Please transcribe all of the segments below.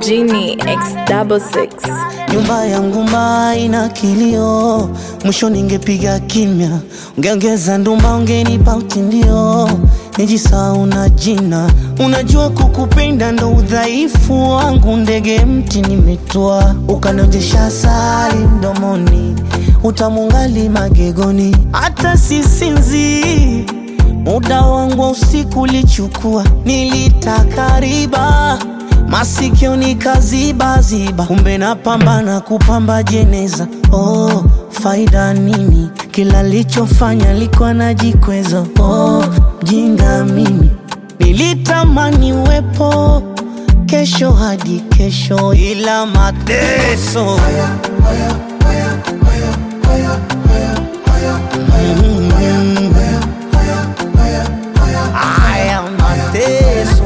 Genie X66. Nyumba yangu ina kilio, mwisho ningepiga kimya. Ungeongeza ndumba, ungenipa utindio, nijisahau na jina. Unajua kukupenda ndo udhaifu wangu, ndege mti nimetua. Ukanonjesha asali mdomoni, utamungali magegoni. Hata sisinzi, muda wangu wa usiku ulichukua. Nilitaka riba, masikio nikaziba. Kumbe napambana kupamba jeneza. Oh, faida nini? Kila lichofanya likuwa najikweza. Oh, jinga mimi. Nilitamani uwepo kesho hadi kesho, ila mateso haya mateso.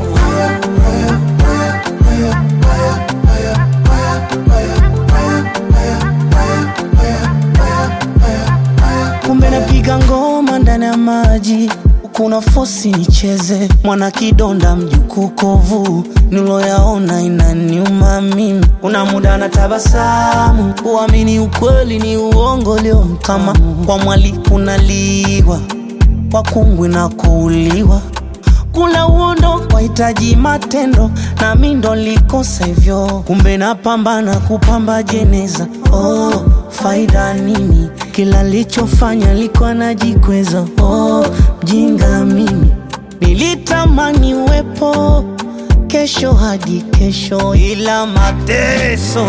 Kumbe napiga ngoma ndani ya maji, kuna fosi nicheze. Mwana kidonda mjuku kovu, niloyaona inaniuma mimi. Kuna muda na tabasamu, kuamini ukweli ni uongo leo. Kama kwa mwali kunaliwa, kwa kungwi na kuuliwa. Kula uondo wahitaji matendo, na mimi ndo nilikosa hivyo. Kumbe napambana kupamba jeneza. Oh, faida nini? Kila lichofanya likuwa najikweza. Oh, mjinga mimi. Nilitamani uwepo kesho hadi kesho, ila mateso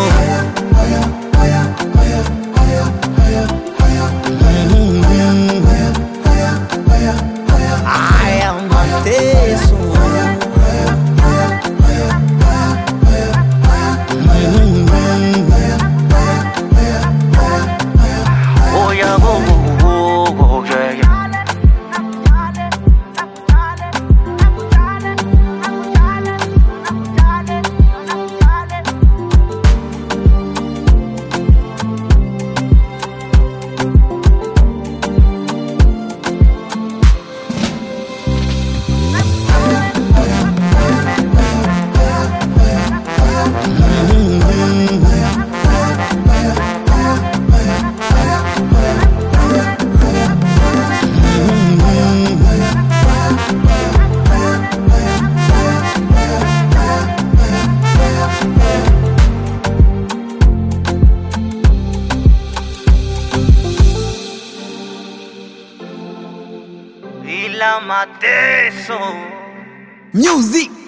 haya mateso. Oh yeah, oh yeah, yeah. Ila mateso. Music.